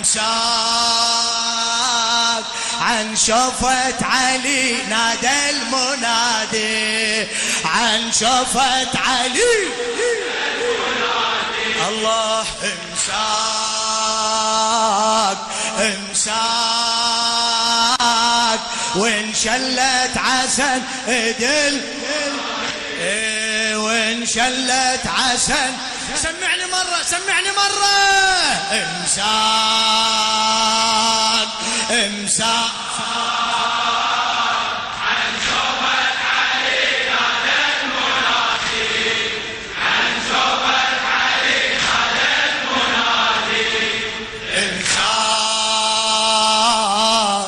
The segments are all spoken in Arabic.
امساك عن شوفة علي نادى المنادي عن شوفة علي الله امساك وانشلت عسل ادل وانشلت عسل سمعني مرة امساك عن شوفة علي نادى المنادي عن شوفة علي نادى المنادي امساك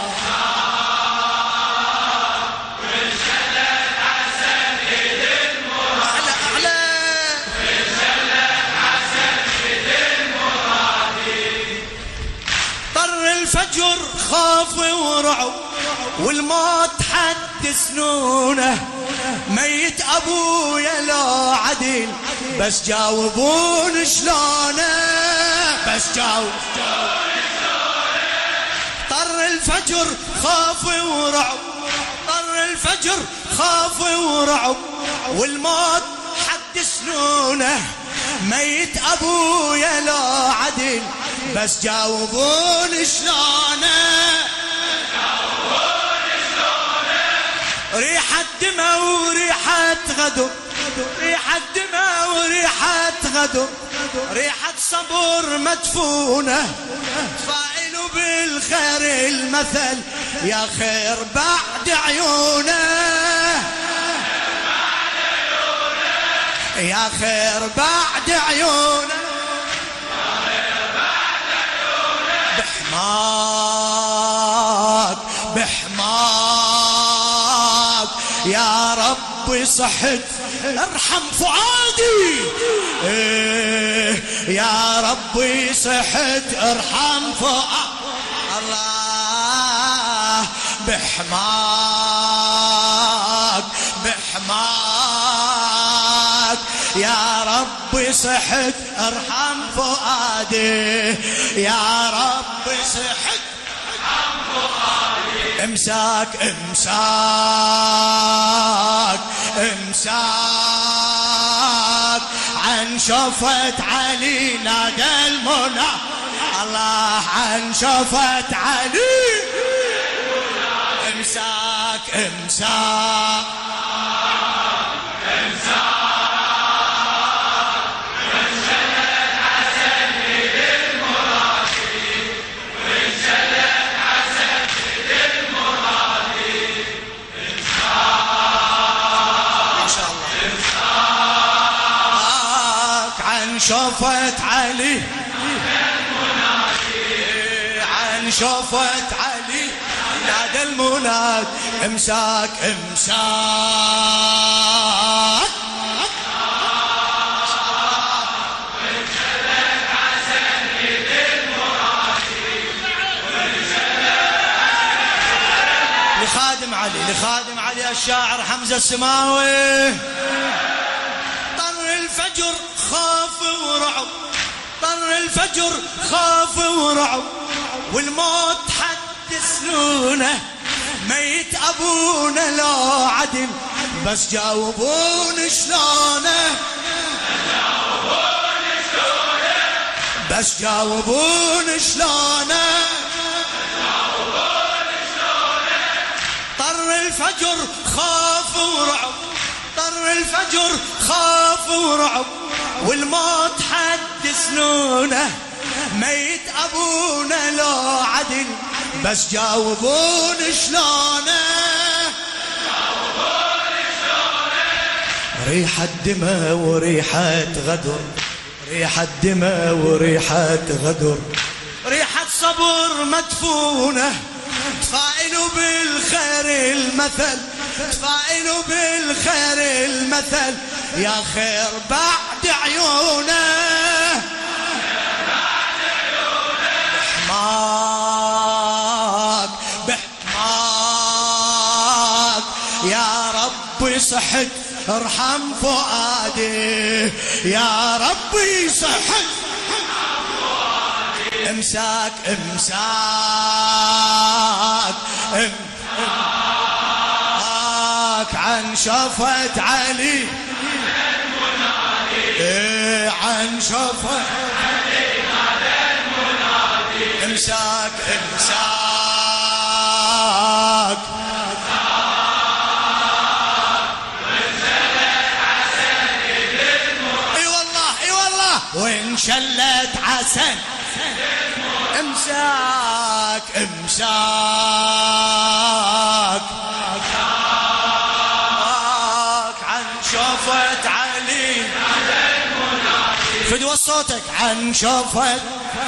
وانشلت عسل ايد المرادي أعلى وانشلت عسل ايد المرادي طر الفجر خاف ورعب والموت حد سنونه ميت ابويا لا عدل بس جاوبون شلونه بس جاوب طر الفجر خاف ورعب طر الفجر خاف ورعب والموت حد سنونه ميت ابويا لا عدل بس جاوبون شلونه ريحة دمى وريحة غدر ريحة دمى وريحة غدر ريحة صبر مدفونة فاعلوا بالخير المثل يا خير بعد عيونه يا خير بعد عيونه بحماك بحماك يا ربي صحت ارحم فؤادي يا ربي صحت ارحم فؤادي الله بحماك بحماك يا ربي صحت ارحم فؤادي يا ربي صحت ارحم فؤادي امساك امساك امساك عن شوفة علي نادى المنى الله عن شوفة علي امساك امساك شوفت علي عن شوفت علي نادى المناد امساك امساك لخادم علي لخادم علي الشاعر حمزة السماوي طر الفجر خاف ورعب طر الفجر خاف ورعب والموت حد سنونه ميت ابونا لا عدل بس جاوبون شلونه بس جاوبون شلونه طر الفجر خاف ورعب طر الفجر خاف ورعب والموت حد سنونه ميت ابونا لا عدل بس جاوبون شلونه ريحة دمى وريحة غدر ريحة دمى وريحة غدر ريحة صبر مدفونة تفائلوا بالخير المثل تفائلوا بالخير المثل يا خير بعد عيونه بحماك بحماك يا ربي صحت ارحم فؤادي يا ربي صحت امساك عن شفة علي عن شفة علي هذا المنادي امساك اي والله وانشلت عسن امساك عن شفة علي فدوى صوتك عن شفة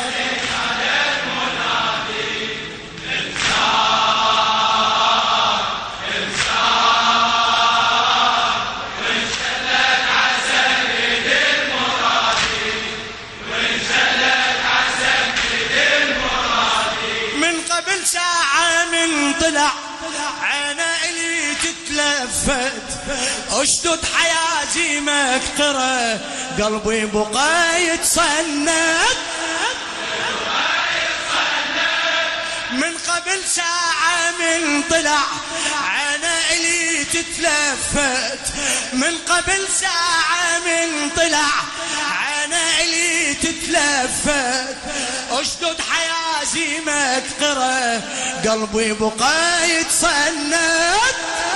ساعة من طلع عينه اللي تتلفت اشدد حياتي مكترة قلبي بقى يتصنت من قبل ساعة من طلع عينه اللي تتلفت من قبل ساعة من طلع عينه اللي تتلفت اشدد حياتي مكترة قلبي بقى يتصنت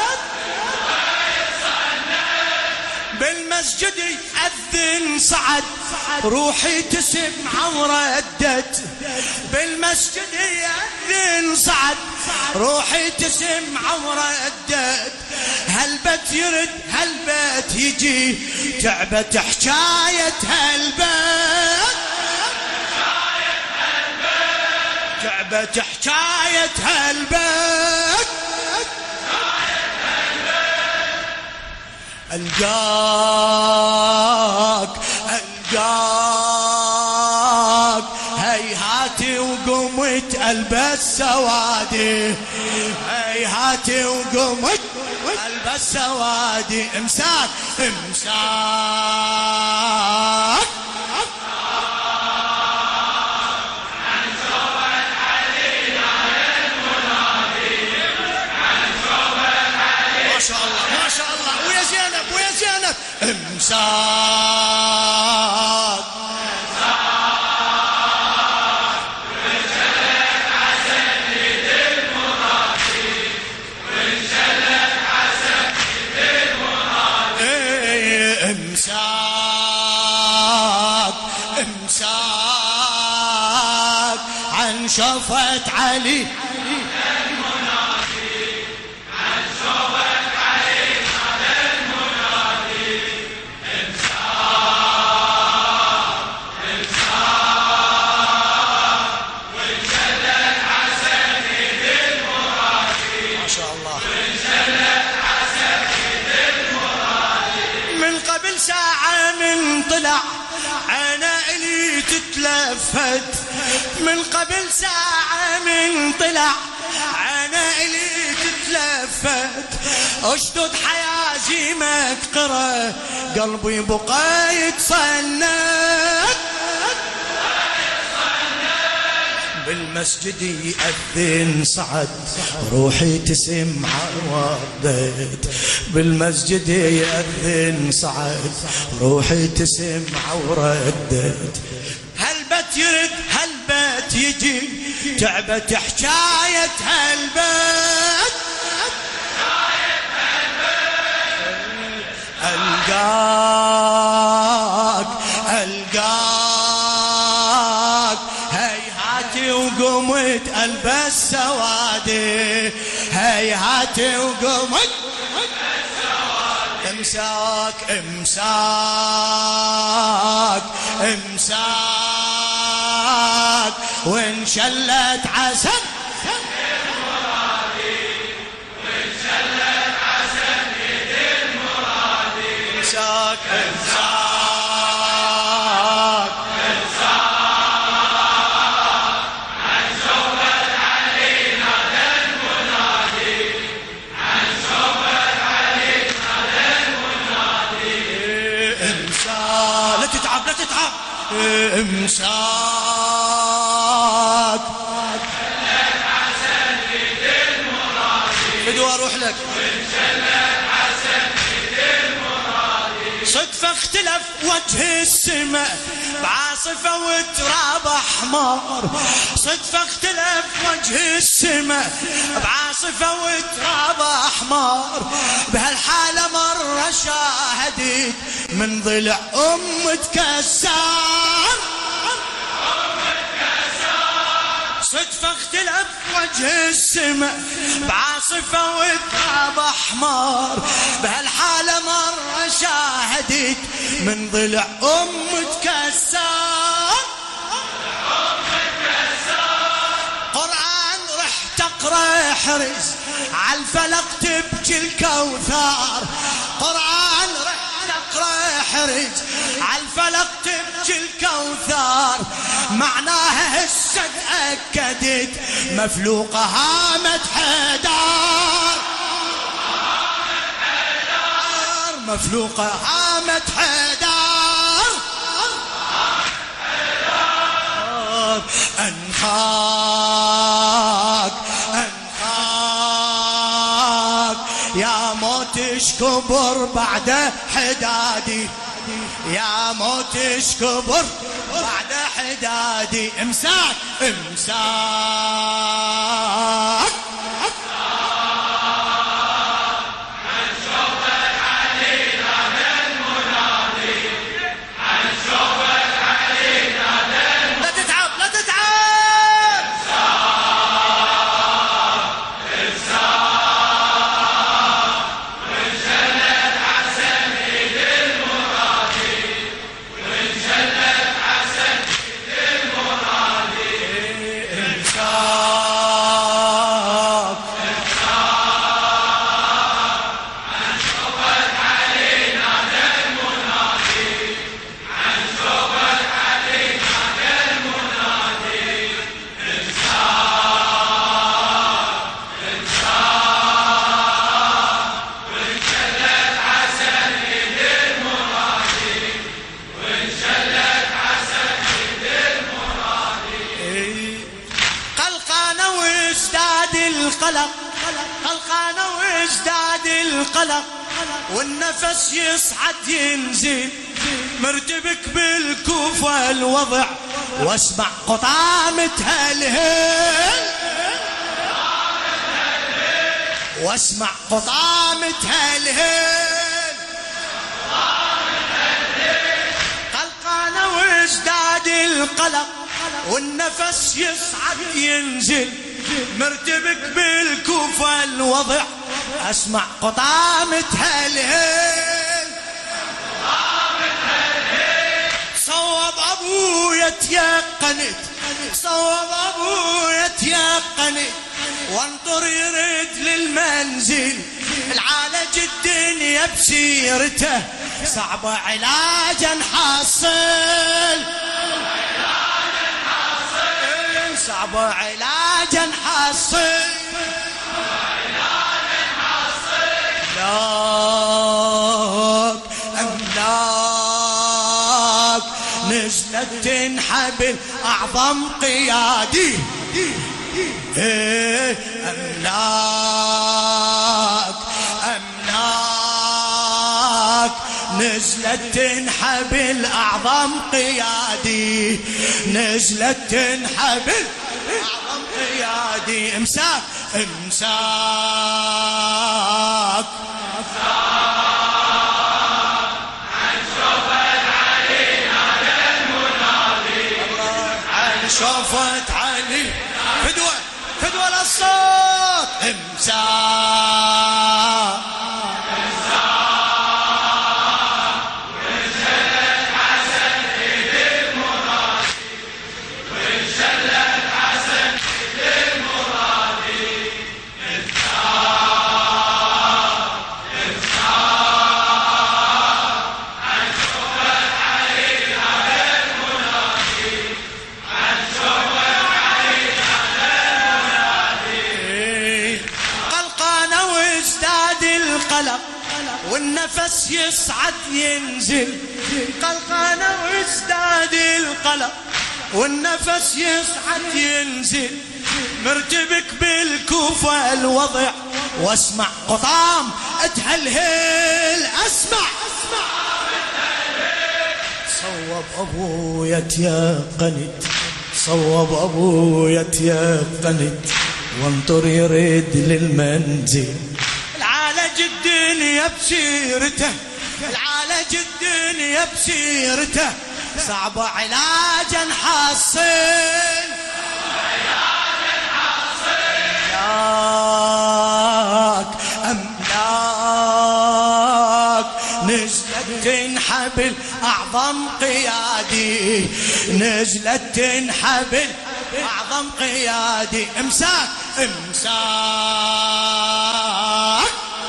بالمسجد يأذن صعد روحي تسمع وردت بالمسجد يأذن صعد روحي تسمع وردت هالبت يرد هالبت يجي تعبت حكاية هالبت تعبت حكاية هالبت ألقاك هيهاتي وقمت ألبس سوادي هيهاتي وقمت ألبس سوادي امساك ما شاء الله ويا زينب امساك امساك عن شفة علي طلع عينه اللي تتلفت من قبل ساعة من طلع عينه اللي تتلفت اشدد حياتي مكترة قلبي بقى يتصنت بالمسجد يأذن صعد روحي تسمع وردت بالمسجد يأذن صعد روحي تسمع وردت هالبت يرد هالبت يجي تعبت حكاية هالبت ألقاك هيهاتي وقمت ألبس سوادي هيهاتي وقمت امساك وانشلت عسل امساك عن شوفت علينا ذا المنادي عن شوفت علينا ذا المنادي امساك لا تتعب امساك فدوى اروح لك. صدفة اختلف وجه السماء بعاصفة وتراب احمر. صدفة اختلف وجه السماء بعاصفة وتراب احمر. بهالحالة مرة شاهدت من ضلع تكسر. صدفة اختلف وجه السماء بعاصفة وتراب احمر. بهالحالة مرة شاهدت من ضلع تكسر. قرآن رحت اقرا حرز عالفلق تبكي الكوثر. قرآن رحت اقرا حرز عالفلق تبكي الكوثر. معناها هسه تأكدت مفلوقها مدحدار. مفلوقها مدحدار. أنخاك أنخاك يا موت اشكبر بعد حدادي. يا موت اشكبر بعد حدادي. امساك امساك قلقانة وازداد القلق. والنفس يصعد ينزل مرتبك بالكوفة الوضع. واسمع قطامتها الهيل. واسمع قطامتها الهيل. قلقانة وازداد القلق. والنفس يصعد ينزل مرتبك بالكوفة الوضع. اسمع قطامتها الهيل. صوب ابويا تيقنت. صوب ابويا تيقنت. وانطر يرد للمنزل. العالج الدنيا بسيرته صعب علاجا حاصل. صعب علاجا حاصل. أملاك أملاك نزلت تنحبل أعظم قيادي. أملاك أملاك نزلت تنحبل أعظم قيادي. نزلت تنحبل أعظم قيادي. امساك امساك عن شوفت علي نادى المنادي. عن شوفت علي فدوى فدوى للصوت. امساك والنفس يصعد ينزل. قلقانة وازداد القلق. والنفس يصعد ينزل مرتبك بالكوفة الوضع، واسمع قطام اتهلهل اسمع صوب ابويا تيقنت، صوب ابويا تيقنت وانطر يريد للمنزل. العالج الدنيا بسيرته، العالج الدنيا بسيرته صعب علاجا نحصل، أملاك أملاك نزلت تنحبل أعظم قيادي، نزلت تنحبل أعظم قيادي. امساك امساك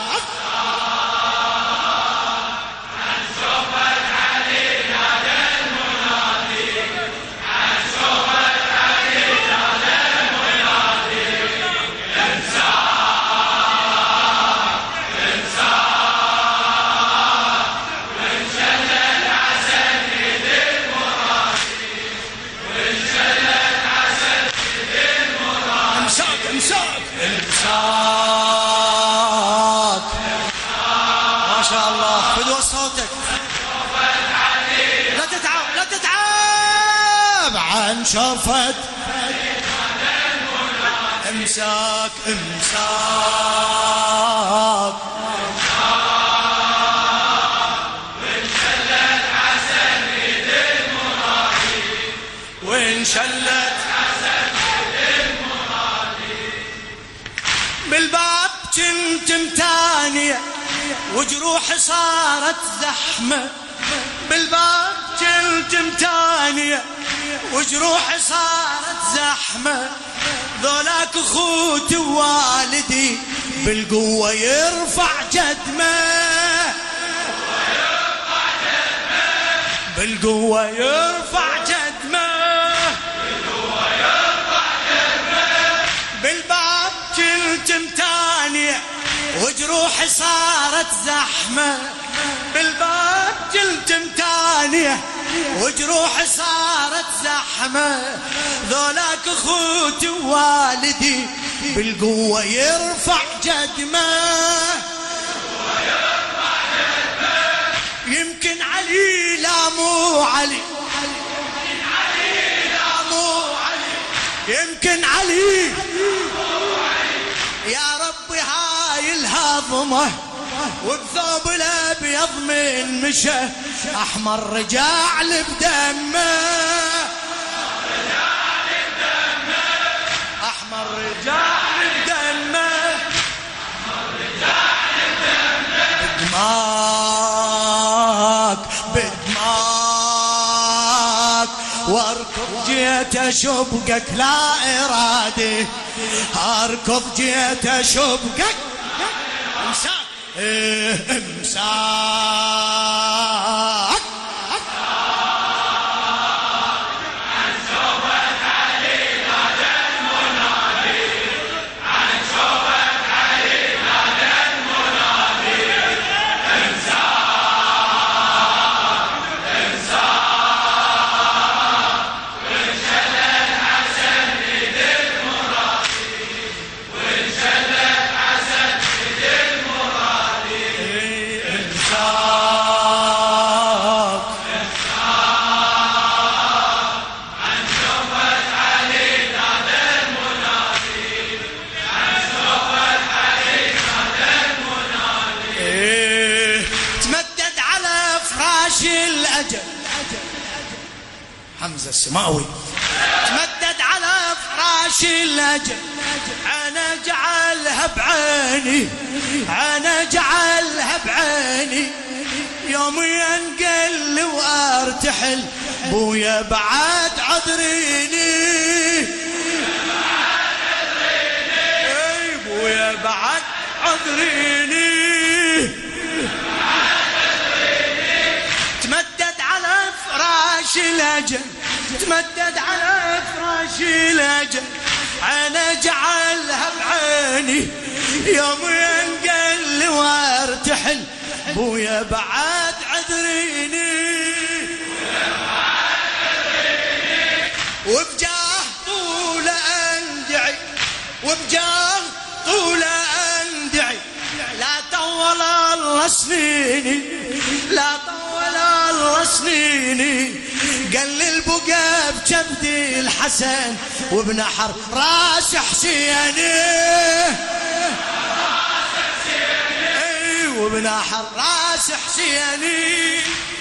ما شاء الله. فدوى صوتك، لا تتعب لا تتعب عن شرفت امساك امساك وانشلت حسن يد المرادي، وانشلت حسن يد المرادي. بالباب كنت متانية وجروحي صارت زحمة، بالباب كنت متانية وجروحي صارت زحمة. ذولاك اخوتي ووالدي بالقوة يرفع جدمه، بالقوة يرفع جدمه، بالباب كنت متانية وجروحي صارت زحمة، بالباب كنت متانية وجروحي صارت زحمة. ذولاك اخوتي ووالدي بالقوة يرفع جدمه، يمكن علي لا مو علي، يمكن علي يا ربي هاي الهضمة، وبثوب الابيض من مشى احمر رجال بدمه، احمر رجال بدمه، بدماك بدماك واركض جيت اشبقك لا ارادي، اركض جيت اشبقك امساك امساك عن شوفت علي نادى المنادي، عن شوفت علي نادى المنادي. امساك امساك وانشلت حسن يد المرادي، وانشلت حسن يد المرادي. امساك عن شوفت علي نادى المنادي، عن شوفت علي نادى المنادي. تمدد على فراش الأجل حمزة السماوي، تمدد على فراش الأجل، أنا جعلها بعيني، أنا جعلها بعيني. يومي انقل وارتحل بويا بعد عذريني، اي بويا بعد عذريني. تمدد على فراش الاجل، تمدد على فراش الاجل، انا جعلها بعيني. يومي انقل وارتحل بويا بعد عذريني، وبجاه طول أندعي، وبجاه طول أندعي، لا طول الله سنيني، لا طول الله سنيني. قال البقى بجبدي الحسن وبنحر راس حسيني، وبنحر راس حسيني.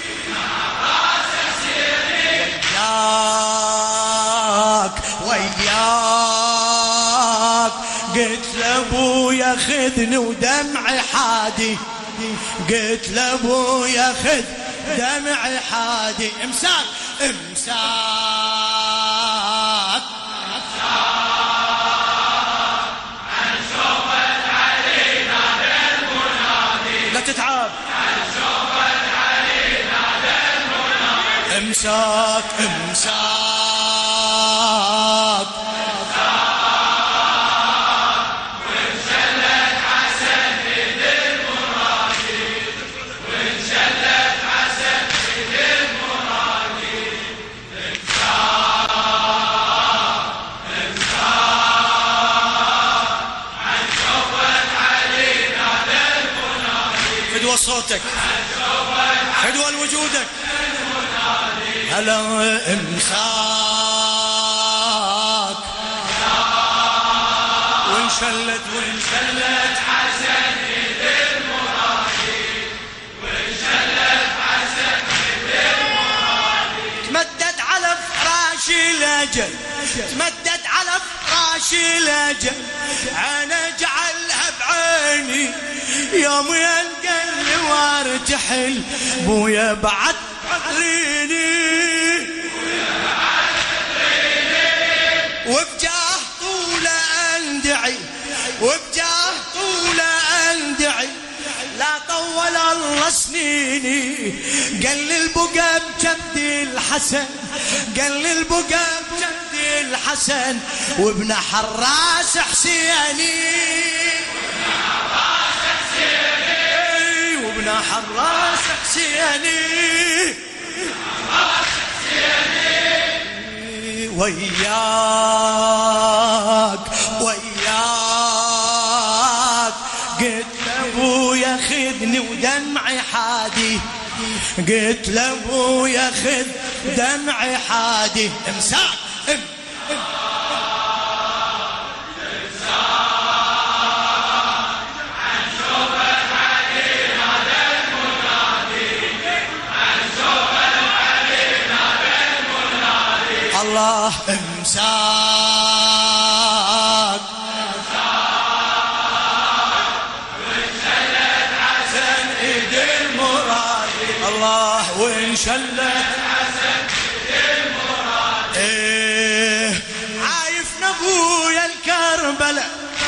وياك قلت لابويا خذني ودمعي حادي، قلت لابويا خذ دمعي حادي. امساك امساك عن شوفت علينا للمنادي، لا تتعب عن شوفت علينا للمنادي. امساك امساك وانشلت حسن ايد المرادي، وانشلت حسن ايد المرادي. امساك عن شوفت علينا للمنادي، فدوى صوتك، فدوى لوجودك. هلا امساك وانشلت وانشلت حسن ايد المرادي، وانشلت حسن ايد المرادي. تمدد على فراش الاجل، تمدد على فراش الاجل، انا اجعلها بعيني يوم يلقى وارتحل بويا بعد عذريني، وبجاه طول اندعي، وبجاه طول اندعي، لا طول الله سنيني. قال البقى بجدي الحسن، قال البقى بجدي الحسن وابن حراس حسيني، وابن حراس حسيني. وياك وياك قلت لابويا خذني ودمعي حادي، قلت لابويا خذ دمعي حادي. امساك الله امساك وانشلت حسن ايد المرادي، الله وانشلت حسن ايد المرادي. ايه عايفنا ابويا الكربلاء،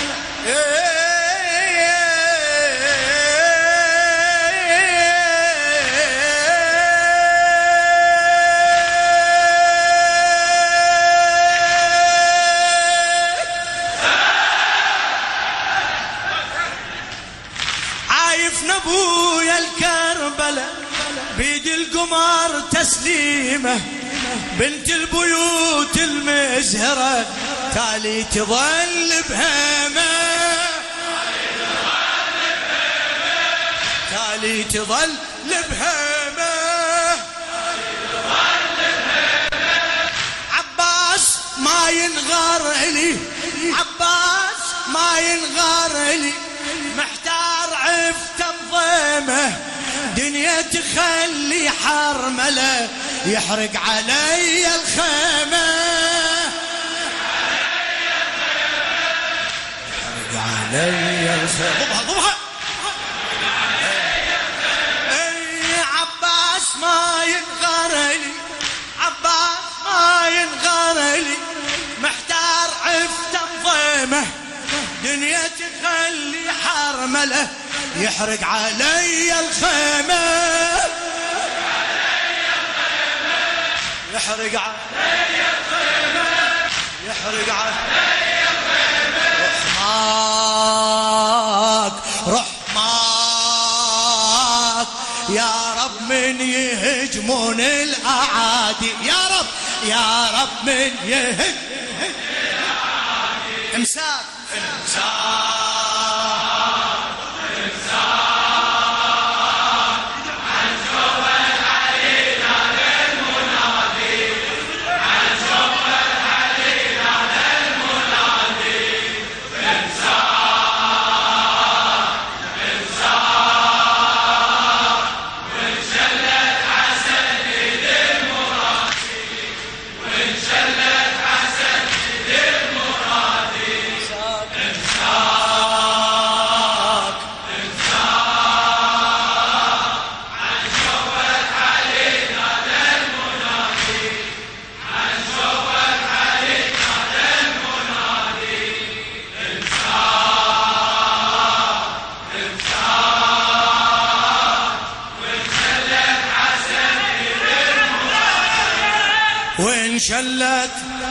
عايفنا ابويا الكربلاء بيد القمر تسليمه، بنت البيوت المزهرة تالي تظل بهمه، تالي تظل بهمه. عباس ما ينغار لي، عباس ما ينغار لي، محتار عفت الضيمه، دنيا تخلي حرمله يحرق علي الخيمه، يحرق علي الخيمه. ضبها اي عباس ما ينغار لي، عباس ما ينغار لي، محتار عفت الضيمه، دنيا تخلي حرمله يحرق علي الخيمه، يحرق علي الخيمه، يحرق علي الخيمه. رحماك رحماك يا رب من يهجمون الاعادي، يا رب يا رب من يهد امساك وانشلت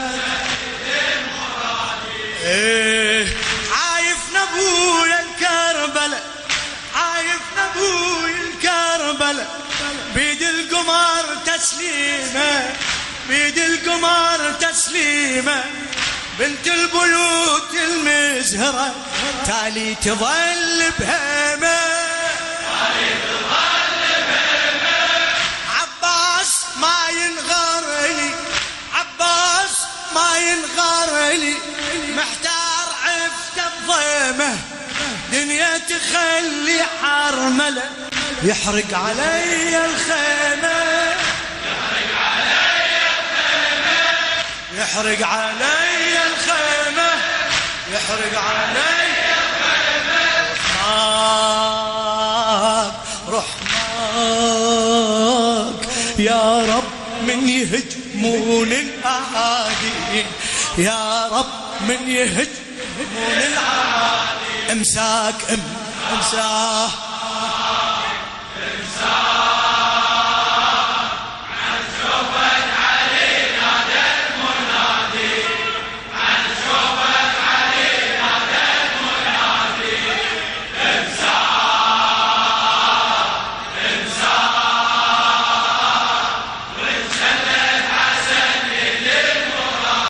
عايفنا ابويا الكربلة عايفنا ابويا الكربلة بيد القمر تسليمة بيد القمر تسليمة بنت البيوت المزهرة تالي تظل بهمة عباس ما ينغر لي عباس ما ينغر لي محتار عفته بضيمه دنيا تخلي حرمله يحرق علي الخيمه يحرق علي الخيمه يحرق علي الخيمه رحماك يا رب من يهجمون الأعادي يا رب من يهجمون الأعادي امساك امساه